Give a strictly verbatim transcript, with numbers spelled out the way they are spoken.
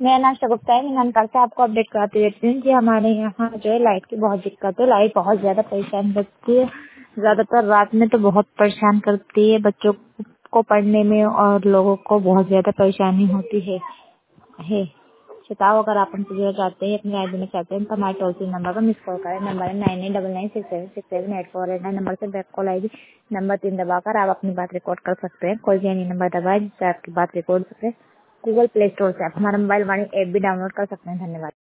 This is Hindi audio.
मेरा नाम शगुफ्ता है। मैं नैनीताल से आपको अपडेट कराती रहती हूँ कि हमारे यहाँ जो है लाइट की बहुत दिक्कत है। लाइट बहुत ज़्यादा परेशान करती है, ज़्यादातर रात में तो बहुत परेशान करती है। बच्चों को पढ़ने में और लोगों को बहुत ज़्यादा परेशानी होती है है बताओ, अगर आप हमसे जुड़ना चाहते हैं, अपनी राय देना चाहते हैं तो हमारे टोल फ्री नंबर पर मिस कॉल करें। नंबर है nine eight double nine six seven six seven eight four eight nine. Number से बैक कॉल आएगी। नंबर तीन दबाकर आप अपनी बात रिकॉर्ड कर सकते हैं। कोई भी अन्य नंबर दबाए जिससे आपकी बात रिकॉर्ड हो सके। गूगल प्ले स्टोर से आप हमारा मोबाइल वाणी ऐप भी डाउनलोड कर सकते हैं। धन्यवाद।